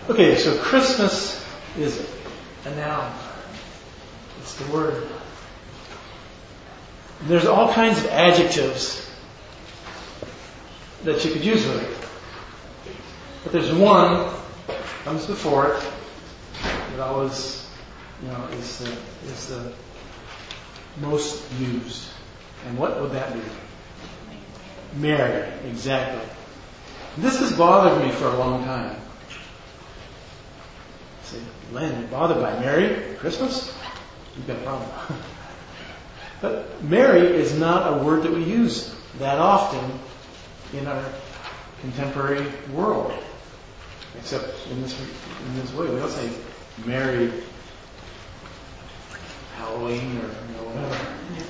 Okay, so Christmas is a noun. It's the word. And there's all kinds of adjectives that you could use with it. But there's one that comes before it that always, is the most used. And what would that be? Merry, exactly. This has bothered me for a long time. I say, Len, you're bothered by Merry Christmas? You've got a problem. But merry is not a word that we use that often in our contemporary world. Except in this way. We don't say merry Halloween or whatever.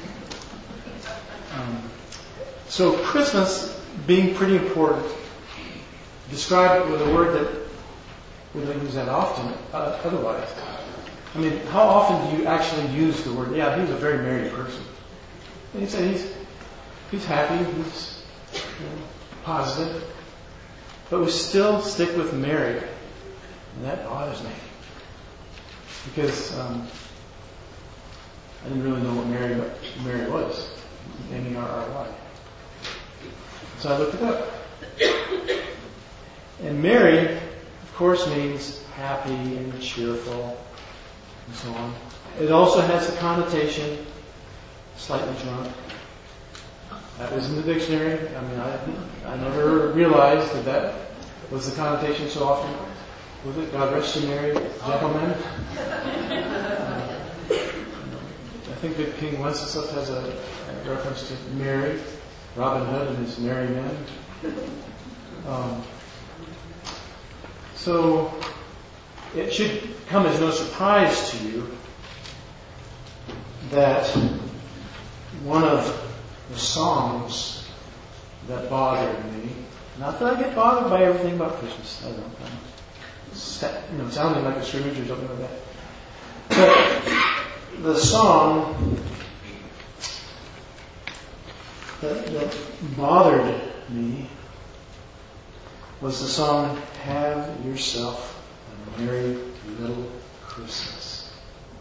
So Christmas being pretty important, describe it with a word that we don't use that often otherwise. I mean, how often do you actually use the word, yeah, he's a very merry person? And you say he's happy, he's positive. But we still stick with merry. And that bothers me. Because I didn't really know what merry was. M-E-R-R-Y. So I looked it up. And merry, of course, means happy and cheerful and so on. It also has a connotation, slightly drunk. That was in the dictionary. I mean, I never realized that was the connotation so often. Was it? God rest you merry gentlemen. I think that King Wenceslas has a reference to Mary, Robin Hood and his merry men. So it should come as no surprise to you that one of the songs that bothered me, not that I get bothered by everything about Christmas, I don't, sounding like a Scrooge or something like that. But the song that bothered me was the song, Have Yourself a Merry Little Christmas.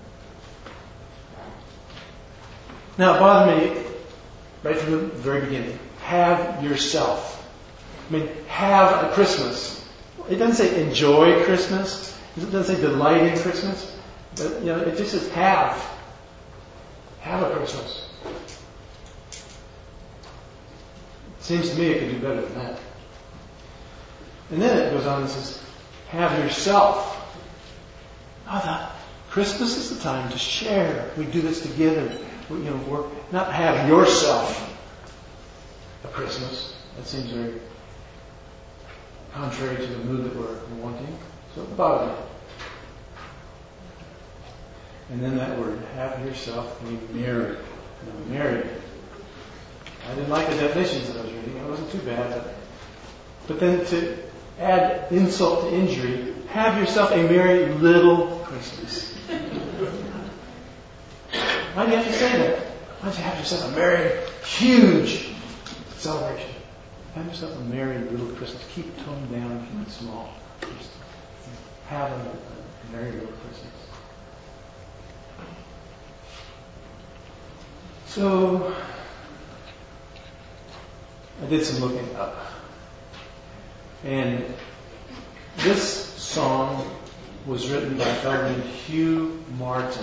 Now it bothered me right from the very beginning. Have yourself. I mean, have a Christmas. It doesn't say enjoy Christmas. It doesn't say delight in Christmas. But, it just says have. Have a Christmas. It seems to me it could do better than that. And then it goes on and says, have yourself. Christmas is the time to share. We do this together. We're not have yourself a Christmas. That seems very contrary to the mood that we're wanting. So it bothered me. And then that word, have yourself a merry. Merry. I didn't like the definitions that I was reading. It wasn't too bad. But then to add insult to injury, have yourself a merry little Christmas. Why do you have to say that? Why don't you have yourself a merry, huge celebration? Have yourself a merry little Christmas. Keep toned down, keep it small. Just have a merry little Christmas. So, I did some looking up. And this song was written by a fellow named Hugh Martin.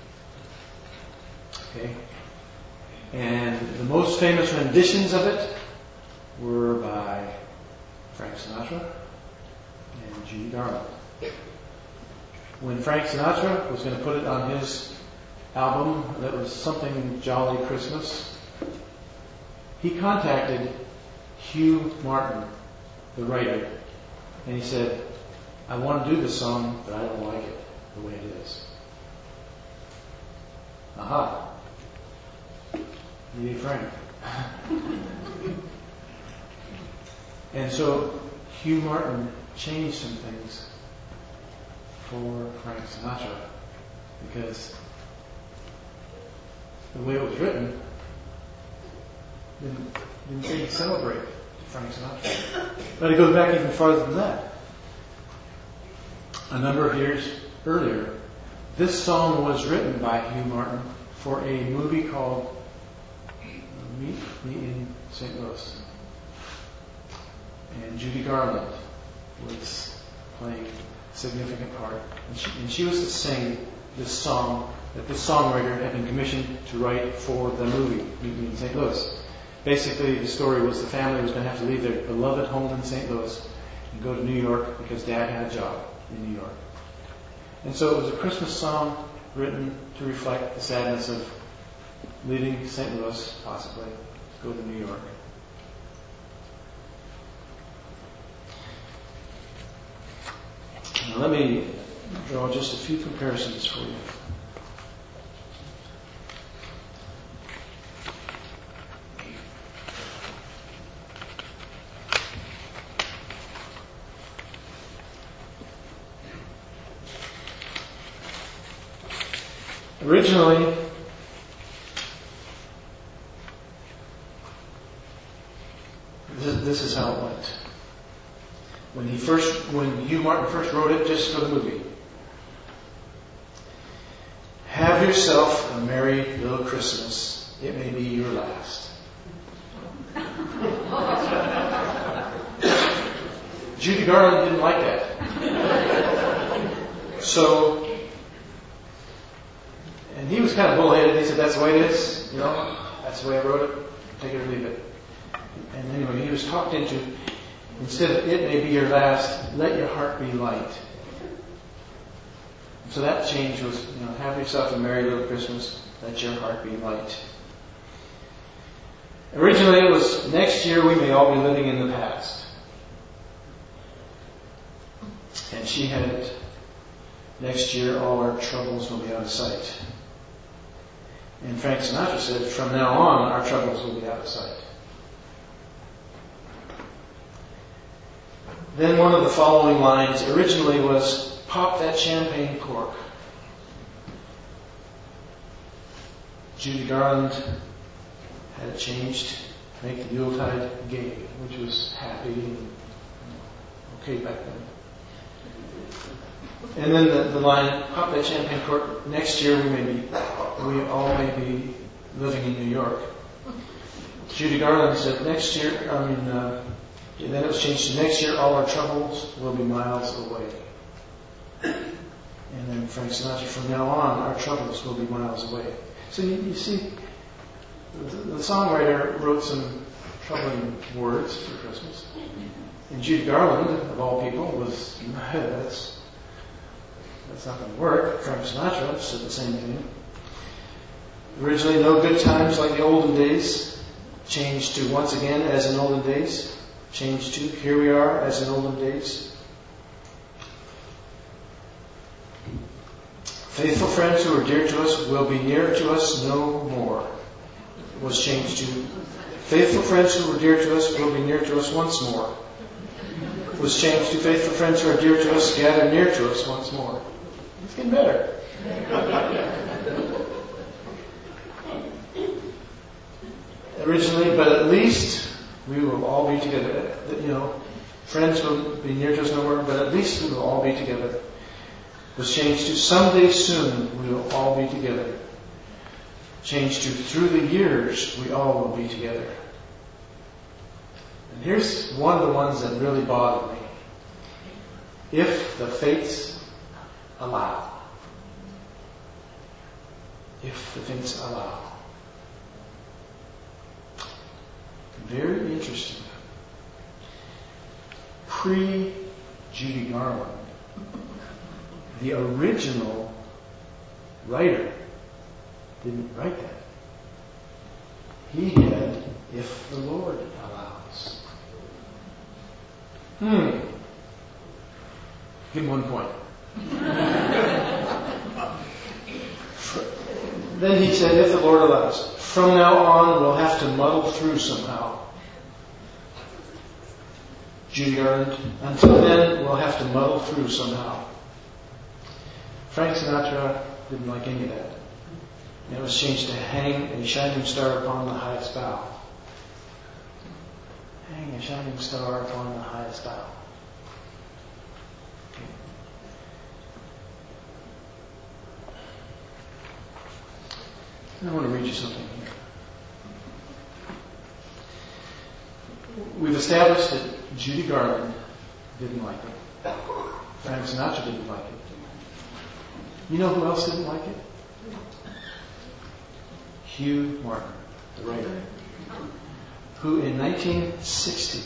Okay? And the most famous renditions of it were by Frank Sinatra and Judy Garland. When Frank Sinatra was going to put it on his album that was Something Jolly Christmas, he contacted Hugh Martin, the writer, and he said, I want to do this song, but I don't like it the way it is. Aha. Yay, Frank. And so Hugh Martin changed some things for Frank Sinatra because the way it was written didn't say celebrate Frank Sinatra. But it goes back even farther than that. a number of years earlier, this song was written by Hugh Martin for a movie called Meet Me in St. Louis. And Judy Garland was playing a significant part. And she was to sing this song that the songwriter had been commissioned to write for the movie, Meet Me in St. Louis. Basically, the story was the family was going to have to leave their beloved home in St. Louis and go to New York because Dad had a job in New York. And so it was a Christmas song written to reflect the sadness of leaving St. Louis, possibly, to go to New York. Now let me draw just a few comparisons for you. Originally, this is how it went. When Hugh Martin first wrote it just for the movie. Have yourself a merry little Christmas. It may be your last. Judy Garland didn't like that. So, and he was kind of bullheaded. He said, that's the way it is. You know, that's the way I wrote it. Take it or leave it. And anyway, he was talked into, instead of it may be your last, let your heart be light. So that change was, have yourself a merry little Christmas, let your heart be light. Originally it was, next year we may all be living in the past. And she had it, next year all our troubles will be out of sight. And Frank Sinatra said, from now on our troubles will be out of sight. Then one of the following lines originally was, pop that champagne cork. Judy Garland had it changed to make the Yuletide gay, which was happy and okay back then. And then the line, pop that champagne cork, next year we all may be living in New York. Judy Garland said, then it was changed to next year all our troubles will be miles away. And then Frank Sinatra, from now on our troubles will be miles away. So you see, the songwriter wrote some troubling words for Christmas. And Judy Garland, of all people, was, that's not going to work. Frank Sinatra said the same thing. Originally, no good times like the olden days, changed to once again as in olden days. Changed to here we are as in olden days. Faithful friends who are dear to us will be near to us no more. It was changed to faithful friends who are dear to us will be near to us once more. It was changed to faithful friends who are dear to us gather near to us once more. It's getting better. Originally, but at least we will all be together. Friends will be near to us no more, but at least we will all be together. It was changed to someday soon we will all be together. Changed to through the years we all will be together. And here's one of the ones that really bothered me. If the fates allow. If the fates allow. Very interesting. Pre-Judy Garland, the original writer didn't write that. He had, if the Lord allows. Give him 1 point. Then he said, if the Lord allows. From now on, we'll have to muddle through somehow. Judy Garland, until then, we'll have to muddle through somehow. Frank Sinatra didn't like any of that. And it was changed to hang a shining star upon the highest bough. Hang a shining star upon the highest bough. Okay. I want to read you something here. We've established that Judy Garland didn't like it. Frank Sinatra didn't like it. You know who else didn't like it? Hugh Martin, the writer, who in 1960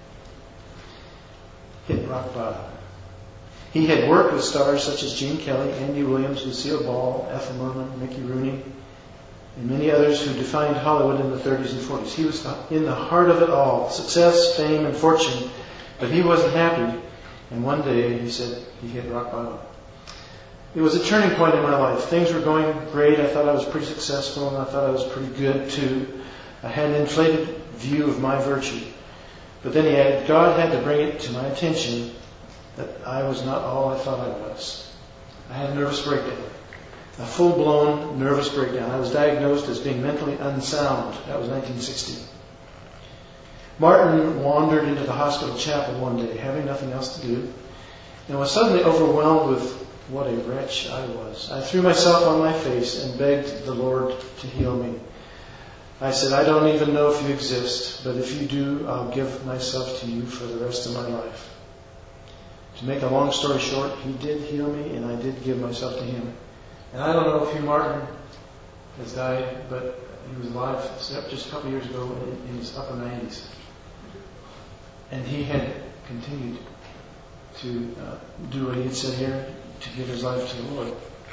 hit rock bottom. He had worked with stars such as Gene Kelly, Andy Williams, Lucille Ball, Ethel Merman, Mickey Rooney, and many others who defined Hollywood in the 30s and 40s. He was in the heart of it all, success, fame, and fortune, but he wasn't happy. And one day he said he hit rock bottom. It was a turning point in my life. Things were going great. I thought I was pretty successful, and I thought I was pretty good too. I had an inflated view of my virtue. But then he added, God had to bring it to my attention that I was not all I thought I was. I had a nervous breakdown. A full-blown nervous breakdown. I was diagnosed as being mentally unsound. That was 1960. Martin wandered into the hospital chapel one day, having nothing else to do, and was suddenly overwhelmed with what a wretch I was. I threw myself on my face and begged the Lord to heal me. I said, I don't even know if you exist, but if you do, I'll give myself to you for the rest of my life. To make a long story short, he did heal me, and I did give myself to him. And I don't know if Hugh Martin has died, but he was alive just a couple years ago in his upper 90s. And he had continued to do what he had said here, to give his life to the Lord.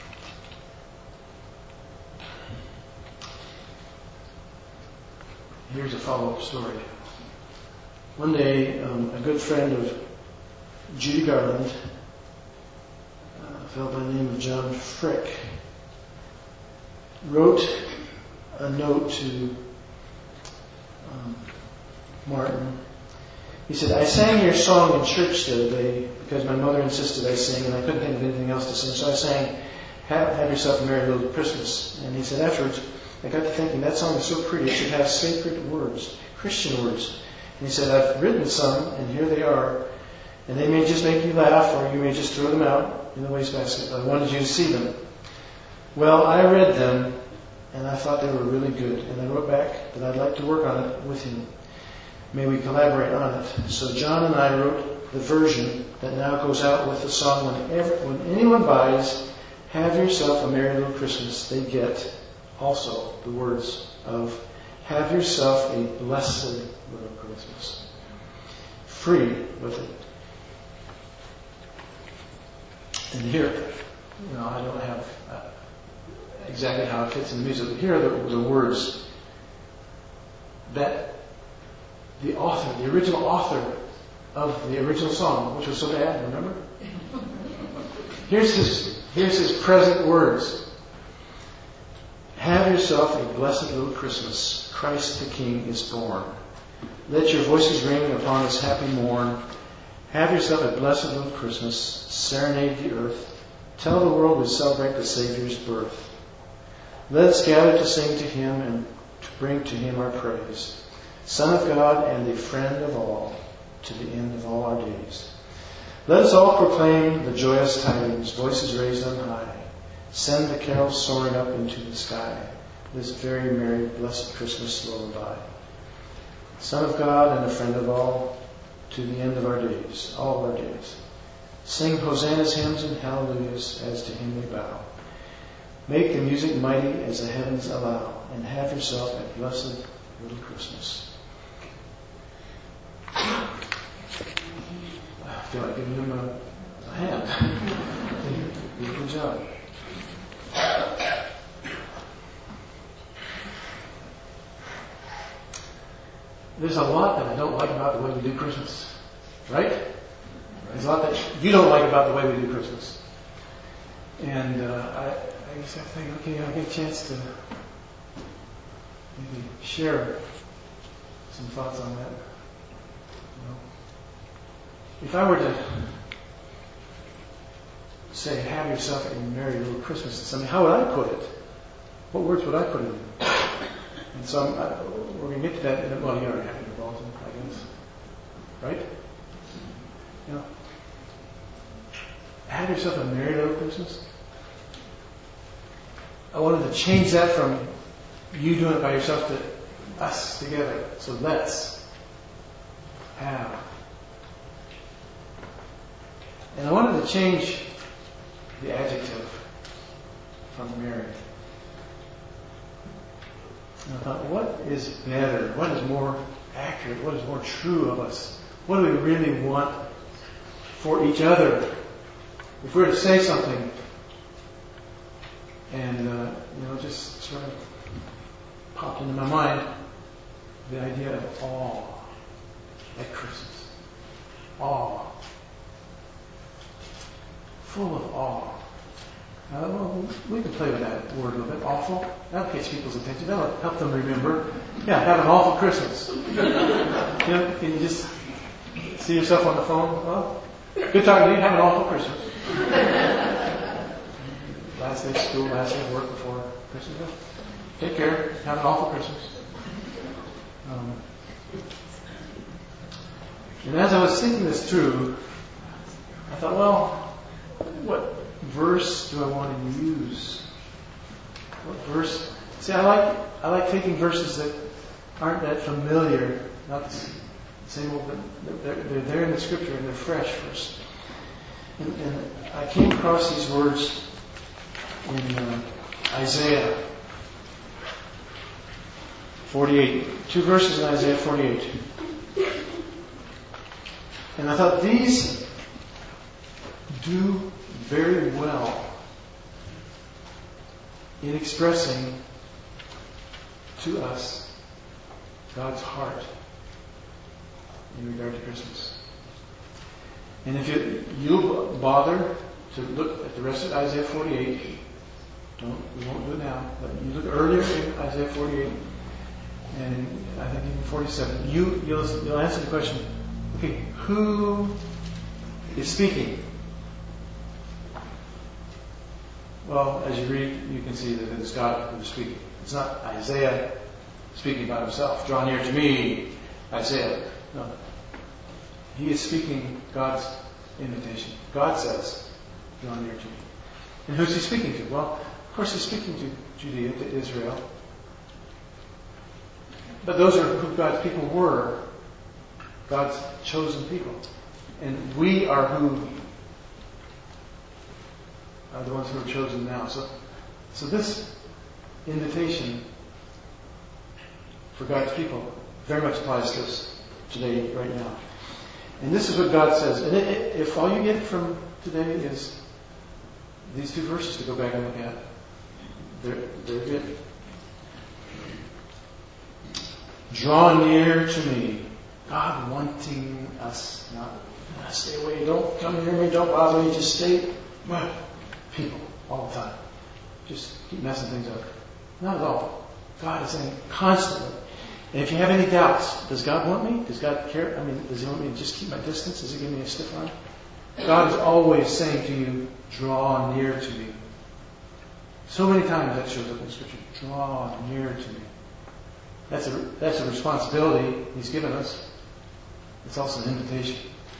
Here's a follow-up story. One day, a good friend of Judy Garland, a fellow by the name of John Frick, wrote a note to Martin. He said, I sang your song in church the other day because my mother insisted I sing and I couldn't think of anything else to sing. So I sang, Have Yourself a Merry Little Christmas. And he said, afterwards, I got to thinking, that song is so pretty. It should have sacred words, Christian words. And he said, I've written some, and here they are. And they may just make you laugh, or you may just throw them out in the wastebasket. I wanted you to see them. Well, I read them, and I thought they were really good. And I wrote back that I'd like to work on it with him. May we collaborate on it. So John and I wrote the version that now goes out with the song. When anyone buys Have Yourself a Merry Little Christmas, they get also the words of Have Yourself a Blessed Little Christmas. Free with it. And here, I don't have exactly how it fits in the music, but here are the words that the author, the original author of the original song, which was so bad, remember? Here's his present words. Have yourself a blessed little Christmas. Christ the King is born. Let your voices ring upon this happy morn. Have yourself a blessed little Christmas. Serenade the earth. Tell the world we celebrate the Savior's birth. Let us gather to sing to Him and to bring to Him our praise. Son of God and the friend of all, to the end of all our days. Let us all proclaim the joyous tidings, voices raised on high. Send the carols soaring up into the sky, this very merry, blessed Christmas lullaby. Son of God and a friend of all, to the end of our days, all our days. Sing Hosanna's hymns and hallelujahs as to Him we bow. Make the music mighty as the heavens allow, and have yourself a blessed little Christmas. I feel like giving him a hand. Good job. There's a lot that I don't like about the way we do Christmas. Right? There's a lot that you don't like about the way we do Christmas. And I guess I think, okay, I'll get a chance to maybe share some thoughts on that. If I were to say, have yourself a merry little Christmas to somebody, how would I put it? What words would I put in? And so we're going to get to that. Well, you already have it involved in, I guess. Right? Have yourself a merry little Christmas. I wanted to change that from you doing it by yourself to us together. So let's have. And I wanted to change the adjective from married. And I thought, what is better? What is more accurate? What is more true of us? What do we really want for each other? If we were to say something and, just sort of popped into my mind the idea of awe at Christmas. Awe. Full of awe. We can play with that word a little bit. Awful. That'll catch people's attention. That'll help them remember. Yeah, have an awful Christmas. Can you just see yourself on the phone? Well, good talking to you. Have an awful Christmas. Last day of school, last day of work before Christmas. Take care. Have an awful Christmas. And as I was thinking this through, I thought, well, what verse do I want to use? What verse? See, I like taking verses that aren't that familiar, not the same old, but they're there in the Scripture and they're fresh first. And I came across these words in Isaiah 48. 2 verses in Isaiah 48. And I thought these do very well in expressing to us God's heart in regard to Christmas. And if you'll bother to look at the rest of Isaiah 48, we won't do it now, but you look earlier in Isaiah 48, and I think even 47, you'll answer the question, okay, who is speaking? Well, as you read, you can see that it's God who is speaking. It's not Isaiah speaking by himself. Draw near to me, Isaiah. No. He is speaking God's invitation. God says, draw near to me. And who's he speaking to? Well, of course he's speaking to Judea, to Israel. But those are who God's people were. God's chosen people. And we are who are the ones who are chosen now. So this invitation for God's people very much applies to us today, right now. And this is what God says. And if all you get from today is these 2 verses to go back and look at, they're good. Draw near to me. God wanting us not stay away. Don't come near me. Don't bother me. Just stay. Well, people all the time. Just keep messing things up. Not at all. God is saying constantly. And if you have any doubts, does God want me? Does God care? Does he want me to just keep my distance? Does he give me a stiff arm? God is always saying to you, draw near to me. So many times that shows up in Scripture. Draw near to me. That's a responsibility he's given us. It's also an invitation.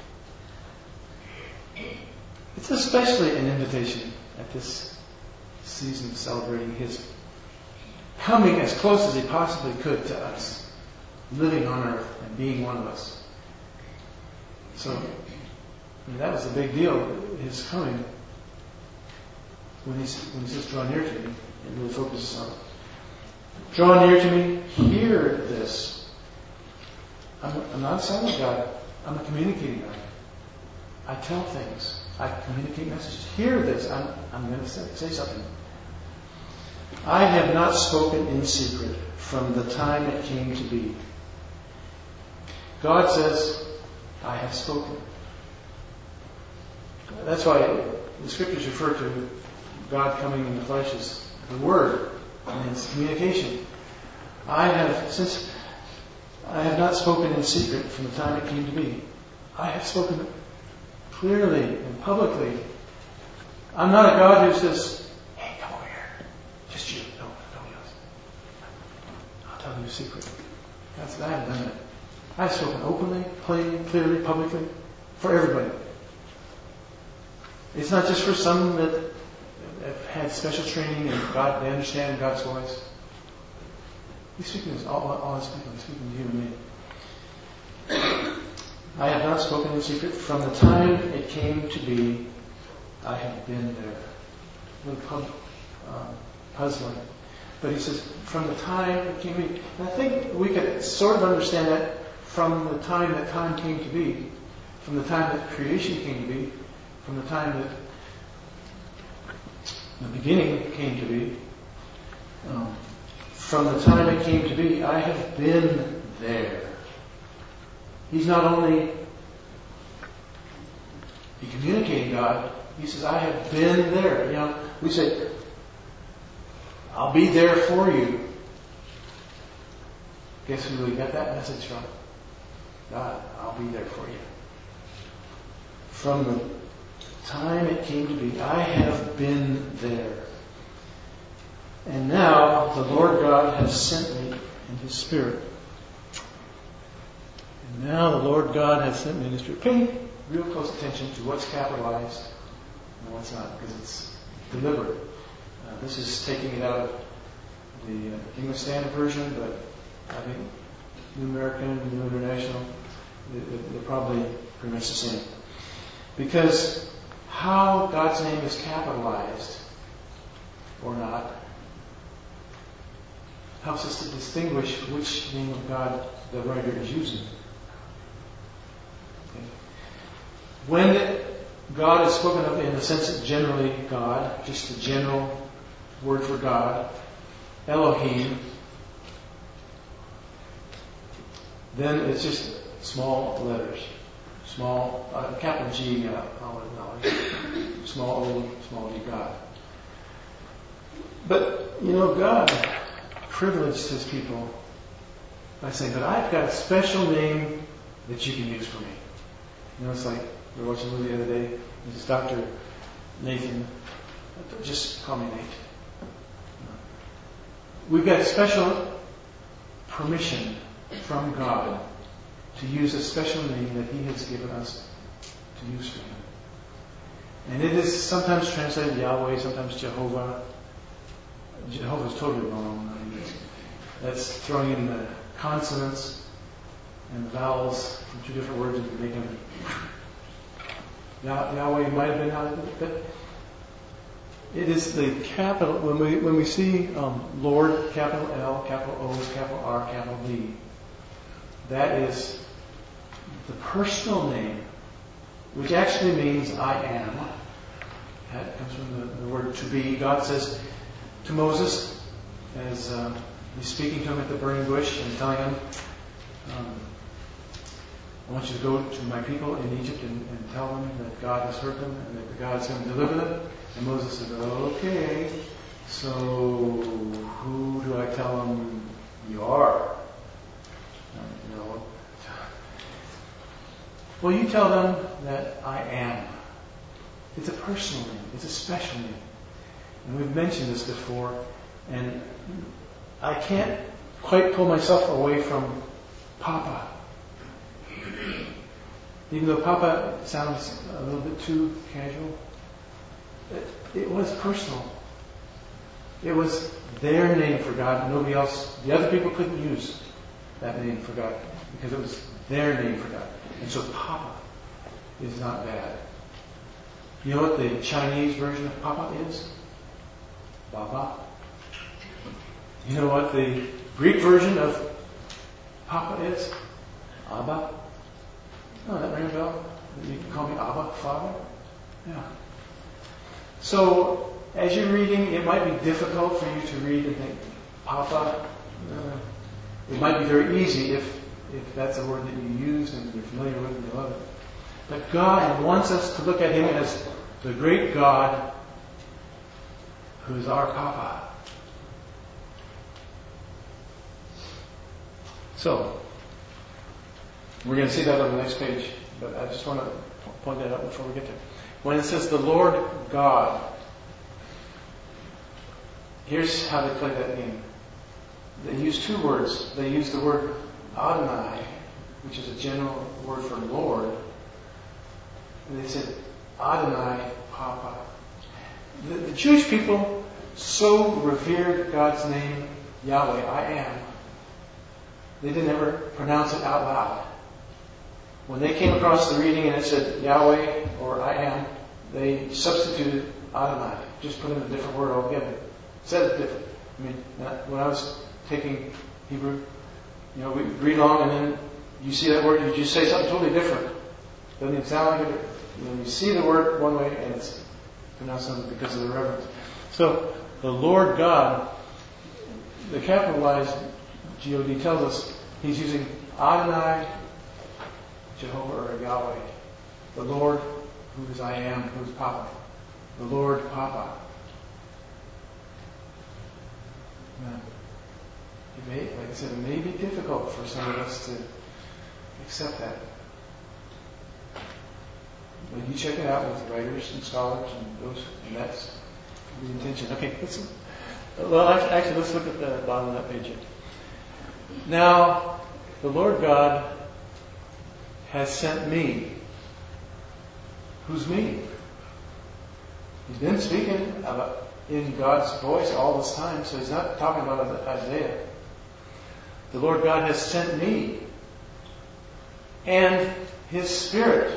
It's especially an invitation at this season of celebrating his coming as close as he possibly could to us, living on earth and being one of us. So that was a big deal, his coming. When he says, draw near to me, it really focuses on it. Draw near to me, hear this. I'm not a silent God. I'm a communicating God. I tell things. I communicate messages. Hear this. I'm going to say something. I have not spoken in secret from the time it came to be. God says, I have spoken. That's why the Scriptures refer to God coming in the flesh as the Word, and it's communication. I have not spoken in secret from the time it came to be. I have spoken clearly and publicly. I'm not a God who says, hey, come over here. Just you. Nobody else. I'll tell you a secret. God said, I haven't done that. I've spoken openly, plainly, clearly, publicly, for everybody. It's not just for some that have had special training and they understand God's voice. He's speaking to all his people. He's speaking to you and me. I have not spoken in secret. From the time it came to be, I have been there. A little puzzling. But he says, from the time it came to be. And I think we could sort of understand that from the time that time came to be. From the time that creation came to be. From the time that the beginning came to be. From the time it came to be, I have been there. He's not only a communicating God, he says, I have been there. You know, we say, I'll be there for you. Guess who we got that message from? God, I'll be there for you. From the time it came to be, I have been there. And now the Lord God has sent me in His Spirit. And now the Lord God has sent me in His Spirit. Pay real close attention to what's capitalized and what's not, because it's deliberate. This is taking it out of the English Standard Version, but I think New American, New International, they're probably pretty much the same. Because how God's name is capitalized or not helps us to distinguish which name of God the writer is using. Okay. When God is spoken of in the sense of generally God, just a general word for God, Elohim, then it's just small letters. Small, capital G, I'll acknowledge. Small O, small d, God. But, you know, God privileged His people by saying, but I've got a special name that you can use for me. You know, it's like, we were watching a movie the other day. This is Dr. Nathan. Just call me Nate. We've got special permission from God to use a special name that He has given us to use for Him. And it is sometimes translated Yahweh, sometimes Jehovah. Jehovah's totally wrong. I mean, that's throwing in the consonants and the vowels from two different words and make them Yahweh might have been, but it is the capital. When we see Lord, capital L, capital O, capital R, capital D, that is the personal name, which actually means I am. That comes from the word to be. God says to Moses, as He's speaking to him at the burning bush and telling him, I want you to go to my people in Egypt and tell them that God has heard them and that God's going to deliver them. And Moses said, okay, so who do I tell them you are? Well, you tell them that I am. It's a personal name. It's a special name. And we've mentioned this before. And I can't quite pull myself away from Papa. Even though Papa sounds a little bit too casual, it was personal. It was their name for God. Nobody else, the other people couldn't use that name for God because it was their name for God. And so Papa is not bad. You know what the Chinese version of Papa is? Baba. You know what the Greek version of Papa is? Abba. Oh, that rings a bell? You can call me Abba, Father? Yeah. So, as you're reading, it might be difficult for you to read and think, Papa. It might be very easy if that's a word that you use and you're familiar with and you love it. But God wants us to look at Him as the great God who is our Papa. So, we're going to see that on the next page, but I just want to point that out before we get there. When it says the Lord God, here's how they play that game. They use two words. They use the word Adonai, which is a general word for Lord, and they said Adonai Papa. The Jewish people so revered God's name, Yahweh, I am, they didn't ever pronounce it out loud. When they came across the reading and it said Yahweh or I am, they substituted Adonai. Just put in a different word altogether. Said it different. I mean, when I was taking Hebrew, we read along and then you see that word, you just say something totally different. Doesn't even sound like it. You see the word one way and it's pronounced another because of the reverence. So, the Lord God, the capitalized G-O-D tells us He's using Adonai, Jehovah, or Yahweh. The Lord, who is I am, who is Papa. The Lord, Papa. Now, like I said, it may be difficult for some of us to accept that. But you check it out with writers and scholars and that's the intention. Okay, let's look at the bottom of that page. Now, the Lord God has sent me. Who's me? He's been speaking in God's voice all this time, so he's not talking about Isaiah. The Lord God has sent me and His Spirit.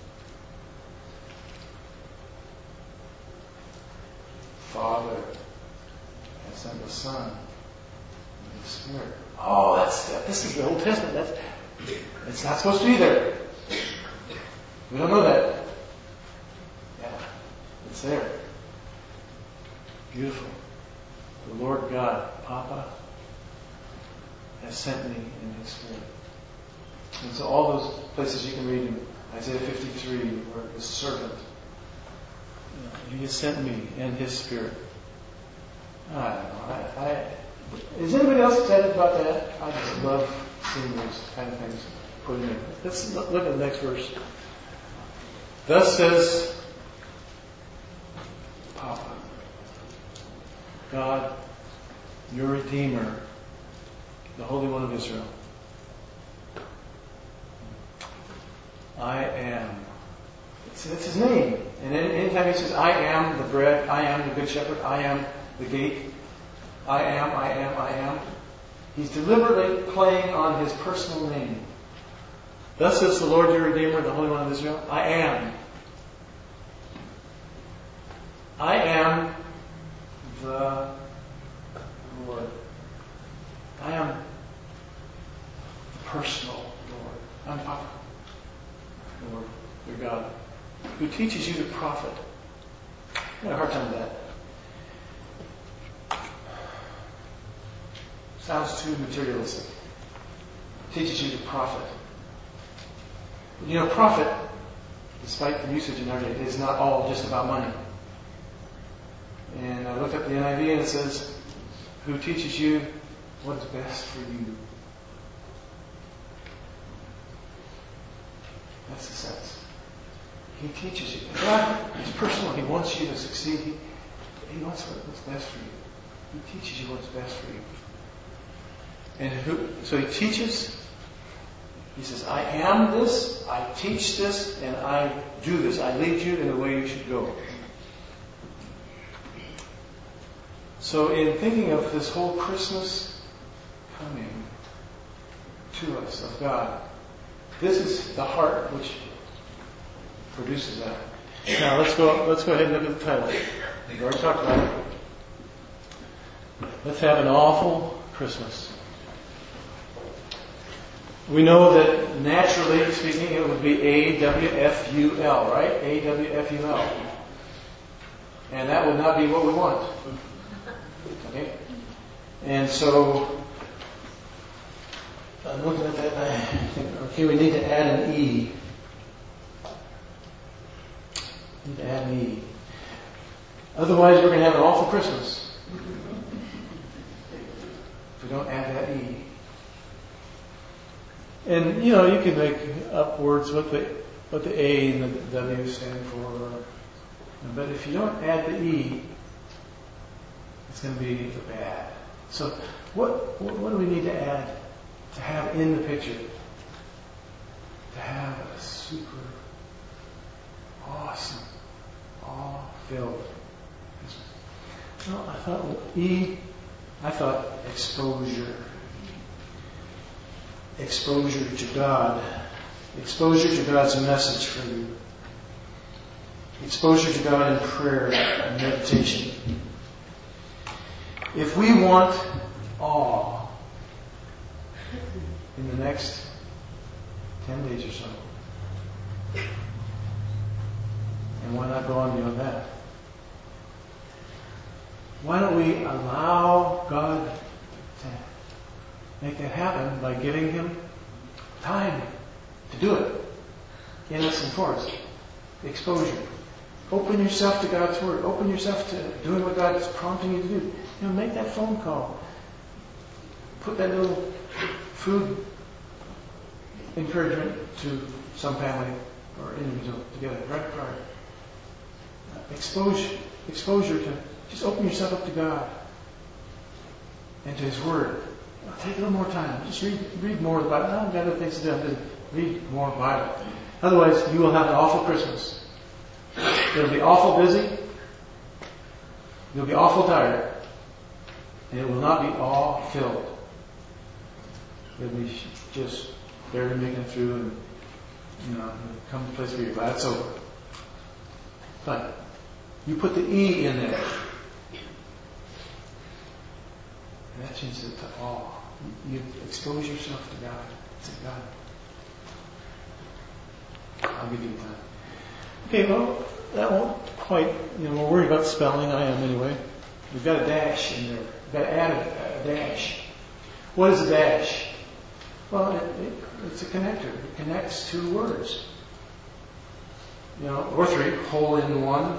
Father has sent the Son and the Spirit. Oh, this is the Old Testament. It's not supposed to be there. We don't know that. Yeah, it's there. Beautiful. The Lord God, Papa, has sent me in His Spirit. And so all those places you can read in Isaiah 53, where the servant, He has sent me and His Spirit. I don't know. Is anybody else excited about that? I just love seeing those kind of things put in there. Let's look at the next verse. Thus says Papa, God, your Redeemer, the Holy One of Israel. I am. That's His name. And anytime He says, I am the bread, I am the good shepherd, I am the gate, I am, He's deliberately playing on His personal name. Thus says the Lord your Redeemer, the Holy One of Israel, I am. I am the Lord. I am the personal Lord. I'm Papa, Lord, your God, who teaches you to prophet. I had a hard time with that. Sounds too materialistic. Teaches you to prophet. Prophet, despite the usage in our day, is not all just about money. And I looked up the NIV and it says, who teaches you what is best for you. That's the sense. He teaches you. God is personal. He wants you to succeed. He wants what's best for you. He teaches you what's best for you. And so He teaches. He says, I am this, I teach this, and I do this. I lead you in the way you should go. So in thinking of this whole Christmas coming to us of God, this is the heart which produces that. Now let's go ahead and look at the title. We've already talked about it. Let's have an awful Christmas. We know that naturally speaking it would be A-W-F-U-L, right? A-W-F-U-L. And that would not be what we want. Okay? And so, I'm looking at that and I think, okay, we need to add an E. Otherwise we're going to have an awful Christmas. If we don't add that E. And, you can make up words what the A and the W stand for. But if you don't add the E, it's going to be bad. So what do we need to add to have in the picture? To have a super awesome, awe-filled Christmas. Well, I thought exposure. exposure to God. Exposure to God's message for you. Exposure to God in prayer and meditation. If we want awe in the next 10 days or so, and why not go on beyond that? Why don't we allow God to make that happen by giving Him time to do it in us and for us? Exposure. Open yourself to God's Word. Open yourself to doing what God is prompting you to do. Make that phone call. Put that little food encouragement to some family or individual together. Right? Exposure to just open yourself up to God and to His Word. Take a little more time. Just read more of the Bible. I don't got other things to do. Just read more Bible. Otherwise, you will have an awful Christmas. It'll be awful busy. You'll be awful tired. And it will not be all filled. It'll be just barely making it through and, come to a place where you're glad it's over. But you put the E in there. And that changes it to awe. You expose yourself to God. Say, God, I'll give you time. Okay, well, that won't quite, we're worried about spelling. I am anyway. We've got a dash in there. We've got to add a dash. What is a dash? Well, it's a connector. It connects two words. Or three, whole in one.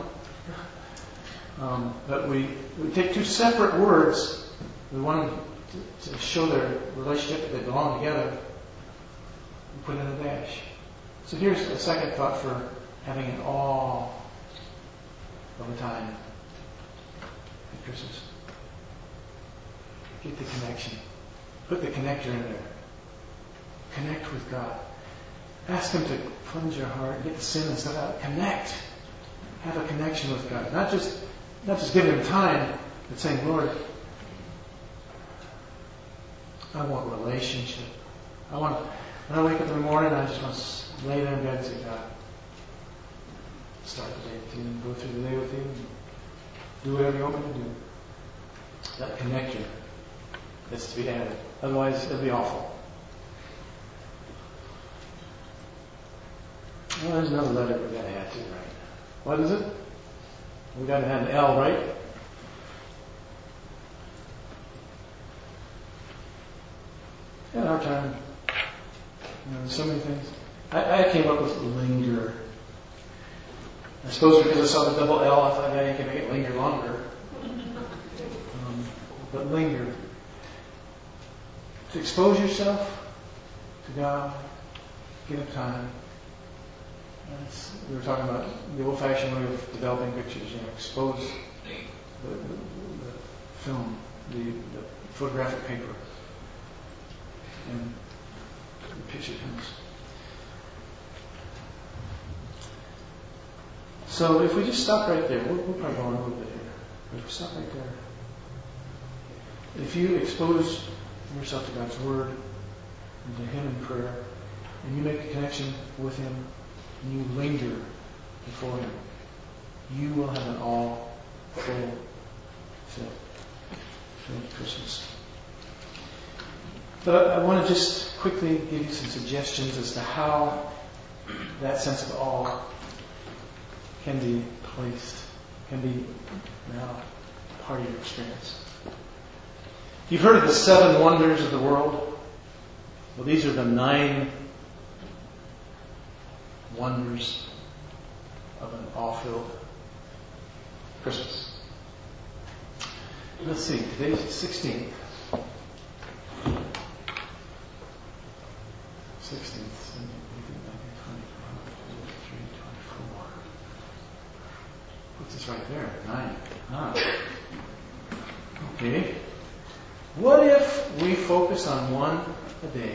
But we take two separate words. We want them to show their relationship, that they belong together. We put in a dash. So here's a second thought for having an awe of a time at Christmas. Get the connection. Put the connector in there. Connect with God. Ask Him to cleanse your heart, get the sin and stuff out. Connect. Have a connection with God. Not just giving Him time, but saying, Lord, I want relationship. When I wake up in the morning, I just want to lay there in bed and say, God, start the day with You, go through the day with You, and do whatever You want me to do. That connector that's to be added. Otherwise, it'll be awful. Well, there's another letter we've got to add to, right? What is it? We've got to add an L, right? In our time, there's so many things. I came up with linger. I suppose because I saw the double L, I thought, yeah, you can make it linger longer. But linger. To expose yourself to God, give Him time. We were talking about the old-fashioned way of developing pictures. Expose the film, the photographic paper, and the picture comes. So if we just stop right there, we'll probably go on a little bit here. But if we stop right there, if you expose yourself to God's Word and to Him in prayer, and you make a connection with Him, and you linger before Him, you will have an all-filled Christmas. But I want to just quickly give you some suggestions as to how that sense of awe can be placed, can be now part of your experience. You've heard of the 7 wonders of the world? Well, these are the 9 wonders of an awe-filled Christmas. Let's see, today's the 16th. 16th, 17th, 24. What's this right there? 9. Okay. What if we focus on one a day?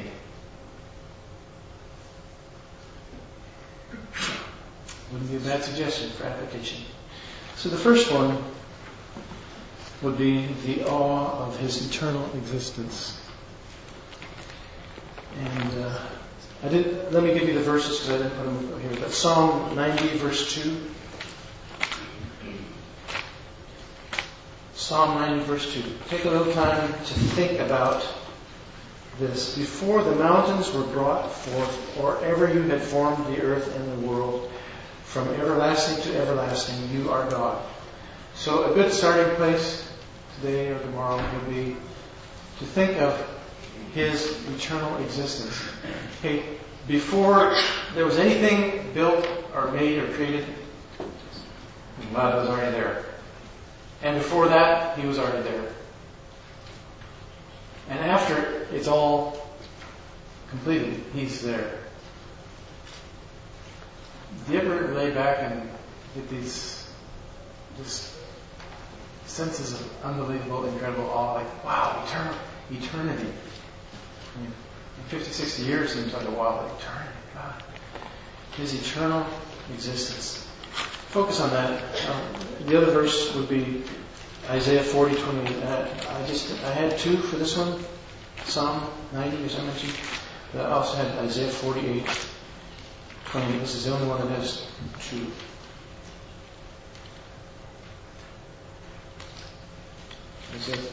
Wouldn't be a bad suggestion for application. So the first one would be the awe of His eternal existence. And let me give you the verses because I didn't put them here. But Psalm 90, verse 2. Psalm 90, verse 2. Take a little time to think about this. Before the mountains were brought forth, or ever you had formed the earth and the world, from everlasting to everlasting, you are God. So a good starting place today or tomorrow would be to think of His eternal existence. Okay, before there was anything built or made or created, God was already there. And before that, He was already there. And after it's all completed, He's there. Do you ever lay back and get these just senses of unbelievable, incredible awe, like, wow, eternity. I mean, 50, 60 years seems like a while, but eternity, God. His eternal existence. Focus on that. The other verse would be Isaiah 40:28. I had two for this one. Psalm 90, as I mentioned. But I also had Isaiah 48:20. This is the only one that has two. Isaiah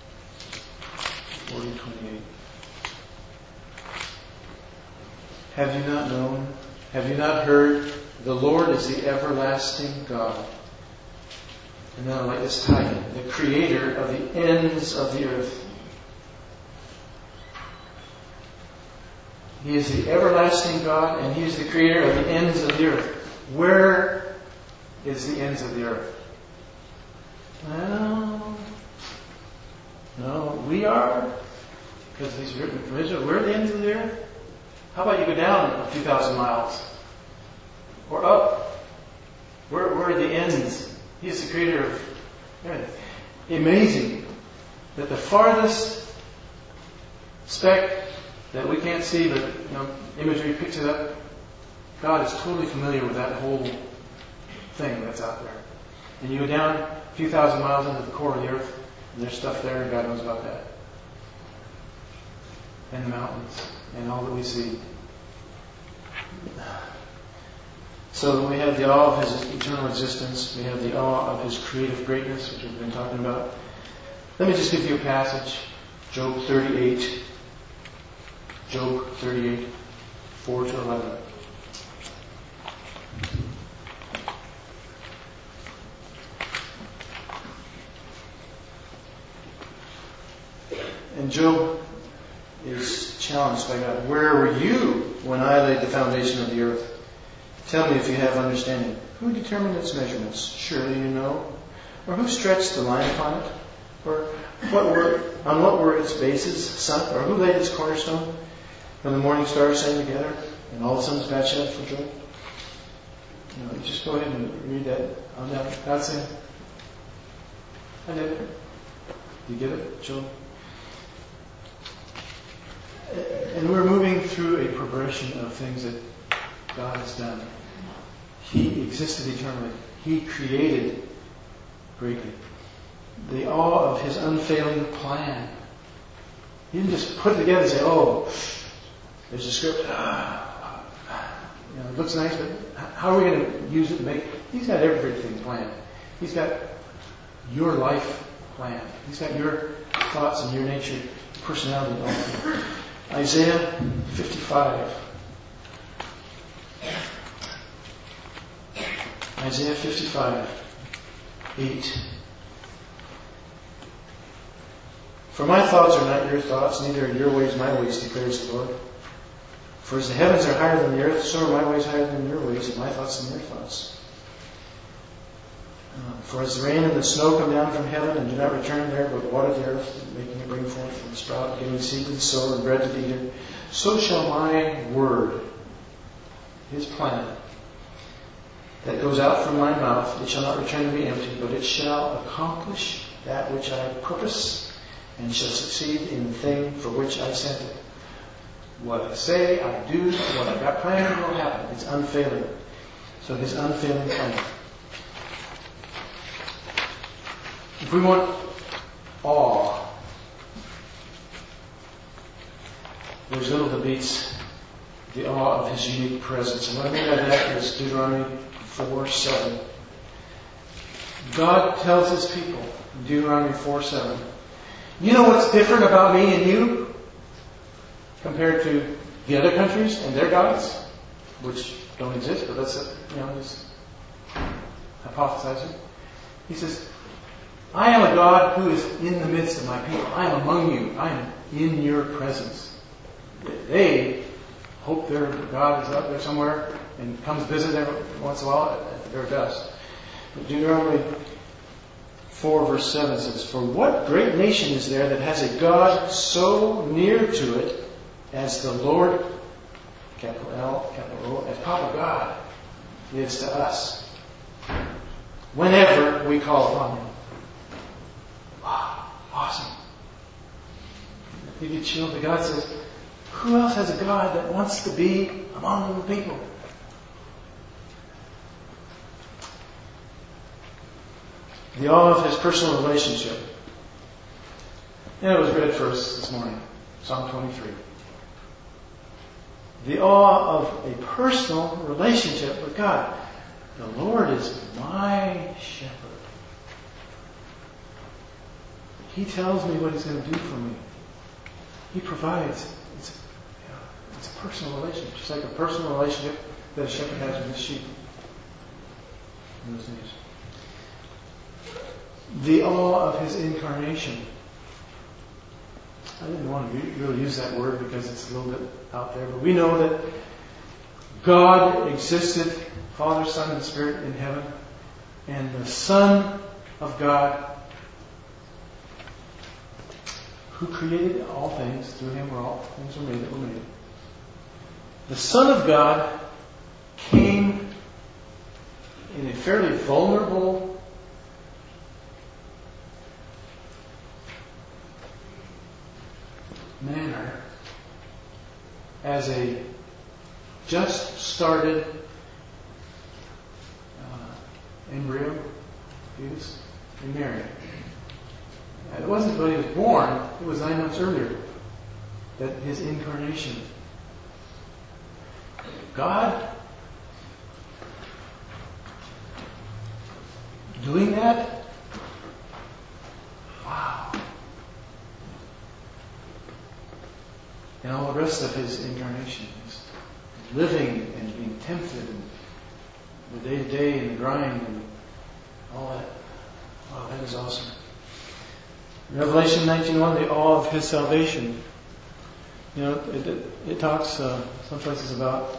40:28. Have you not known? Have you not heard? The Lord is the everlasting God. And then I like this title, the Creator of the ends of the earth. He is the everlasting God, and He is the Creator of the ends of the earth. Where is the ends of the earth? Well, no, we are, because He's written from Israel. We're the ends of the earth. How about you go down a few thousand miles? Or up? Where are the ends? He is the Creator of everything. Amazing that the farthest speck that we can't see, but imagery picks it up. God is totally familiar with that whole thing that's out there. And you go down a few thousand miles into the core of the earth, and there's stuff there, and God knows about that. And the mountains, and all that we see. So we have the awe of His eternal existence. We have the awe of His creative greatness, which we've been talking about. Let me just give you a passage. Job 38. Job 38, 4-11. And Job is challenged by God. Where were you when I laid the foundation of the earth? Tell me if you have understanding. Who determined its measurements? Surely you know. Or who stretched the line upon it? Or on what were its bases sunk? Or who laid its cornerstone? When the morning stars sang together and all the sons batched out for joy? You just go ahead and read that on down. God saying, I did it. Do you get it, Job? And we're moving through a progression of things that God has done. He existed eternally. He created greatly. The awe of His unfailing plan. He didn't just put it together and say, oh, there's a script. It looks nice, but how are we going to use it to make it? He's got everything planned. He's got your life planned. He's got your thoughts and your nature, personality planned. Isaiah 55. Isaiah 55, 8. For my thoughts are not your thoughts, neither are your ways my ways, declares the Lord. For as the heavens are higher than the earth, so are my ways higher than your ways, and my thoughts than your thoughts. For as the rain and the snow come down from heaven and do not return there, but water the earth, making it bring forth and sprout, giving seed to the sower and bread to the eater, so shall my word, His plan, that goes out from my mouth, it shall not return to me empty, but it shall accomplish that which I purpose, and shall succeed in the thing for which I sent it. What I say, I do. What I've got planned will happen. It's unfailing. So His unfailing plan. If we want awe, there's little that beats the awe of His unique presence. And what I mean by that is Deuteronomy 4:7. God tells His people, Deuteronomy 4:7, you know what's different about me and you compared to the other countries and their gods, which don't exist, but that's just hypothesizing. He says, I am a God who is in the midst of my people. I am among you. I am in your presence. They hope their God is out there somewhere and comes visit every once in a while at their best. But Deuteronomy 4 verse 7 says, for what great nation is there that has a God so near to it as the Lord, capital L, capital O, as Papa God is to us, whenever we call upon Him. Wow, awesome. You get chilled. The God says, who else has a God that wants to be among the people? The awe of His personal relationship. And it was read first this morning, Psalm 23. The awe of a personal relationship with God. The Lord is my shepherd. He tells me what He's going to do for me. He provides. It's a personal relationship. Just like a personal relationship that a shepherd has with his sheep in those days. The awe of His incarnation. I didn't want to really use that word because it's a little bit out there, but we know that God existed, Father, Son, and Spirit in heaven, and the Son of God, who created all things, through Him were all things were made that were made. The Son of God came in a fairly vulnerable manner as a just started embryo, fetus, in Mary. And it wasn't when He was born, it was 9 months earlier that His incarnation. God doing that? Wow. And all the rest of His incarnation is living and being tempted and the day-to-day and the grind and all that. Wow, that is awesome. In Revelation 19:1, the awe of His salvation. It talks some places about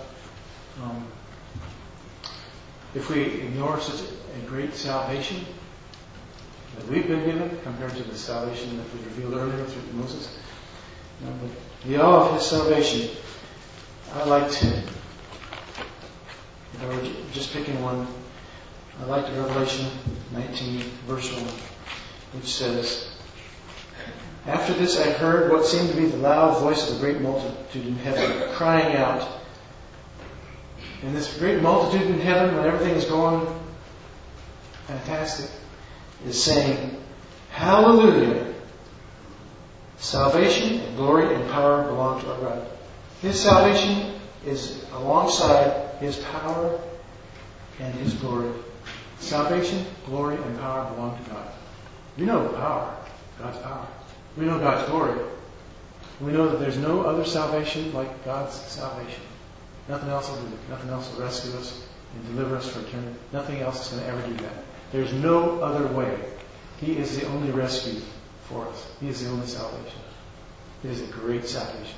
if we ignore such a great salvation that we've been given compared to the salvation that was revealed earlier through Moses. But the awe of His salvation. I like to, if I were just picking one, I like Revelation 19 verse 1, which says, after this I heard what seemed to be the loud voice of a great multitude in heaven, crying out. And this great multitude in heaven, when everything is going fantastic, is saying, Hallelujah! Salvation and glory and power belong to our God. His salvation is alongside His power and His glory. Salvation, glory, and power belong to God. We know power, God's power. We know God's glory. We know that there's no other salvation like God's salvation. Nothing else will do it. Nothing else will rescue us and deliver us for eternity. Nothing else is going to ever do that. There's no other way. He is the only rescue for us. He is the only salvation. It is a great salvation.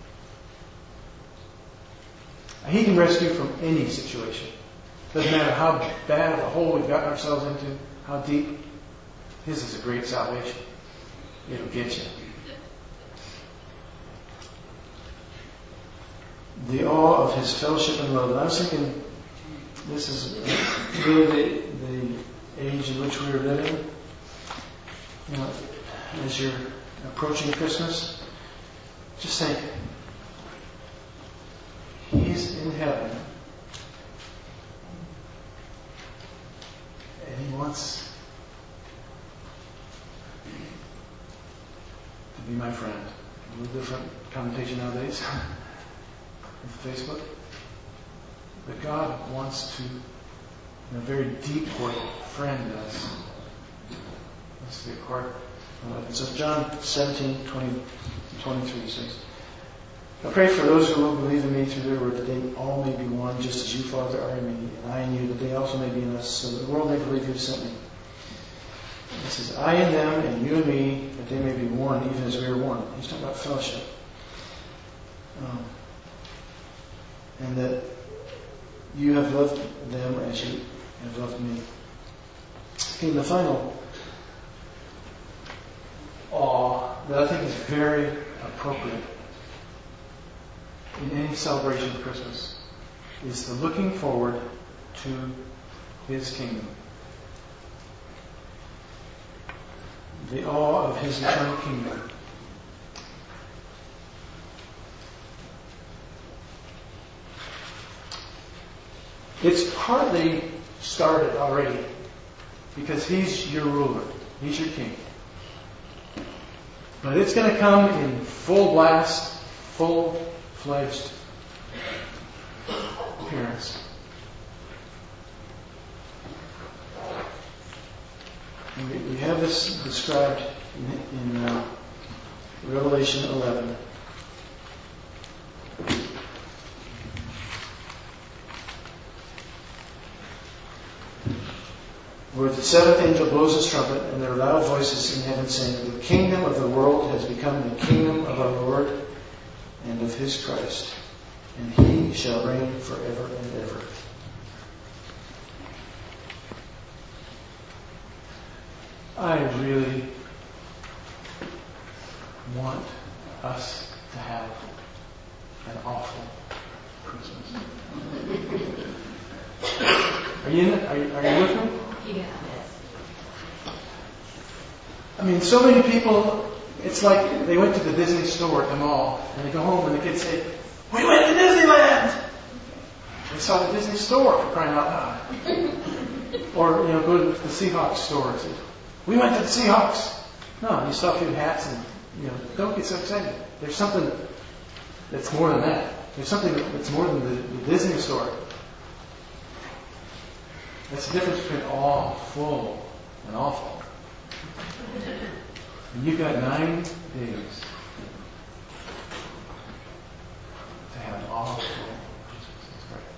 He can rescue from any situation. Doesn't matter how bad of a hole we've gotten ourselves into, how deep. His is a great salvation. It'll get you. The awe of His fellowship and love. And I was thinking, this is really the age in which we are living. As you're approaching Christmas, just think, He's in heaven, and He wants to be my friend, a little different connotation nowadays with Facebook. But God wants to, in a very deep way, friend us. Let's see, part 11. So John 17:20-23 says, I pray for those who will believe in me through their word, that they all may be one, just as you, Father, are in me, and I in you, that they also may be in us, so that the world may believe you have sent me. He says, I in them, and you in me, that they may be one, even as we are one. He's talking about fellowship. And that you have loved them as you have loved me. Okay, the final awe that I think is very appropriate in any celebration of Christmas is the looking forward to His kingdom. The awe of His eternal kingdom. It's partly started already because He's your ruler. He's your king. But it's going to come in full blast, full-fledged appearance. And we have this described in Revelation 11. Where the seventh angel blows his trumpet, and there are loud voices in heaven saying, the kingdom of the world has become the kingdom of our Lord and of His Christ, and He shall reign forever and ever. I really want us to have an awful Christmas. Are you with me? Yeah. I mean, so many people, it's like they went to the Disney store at the mall, and they go home and the kids say, we went to Disneyland! They saw the Disney store, for crying out loud. Or, go to the Seahawks store and say, we went to the Seahawks! No, you saw a few hats and, don't get so excited. There's something that's more than that. There's something that's more than the Disney store. That's the difference between awful and awful. And you've got 9 days to have an awful Christmas. That's great.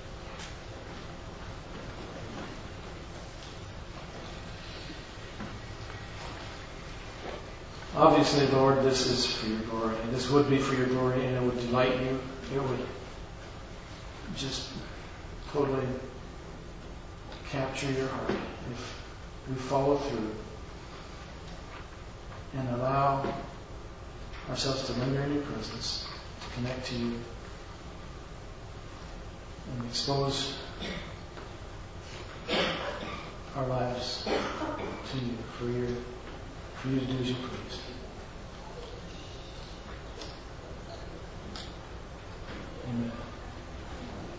Obviously, Lord, this is for your glory. And this would be for your glory, and it would delight you. It would just totally capture your heart if we follow through and allow ourselves to linger in your presence, to connect to you, and expose our lives to you for you to do as you please. Amen.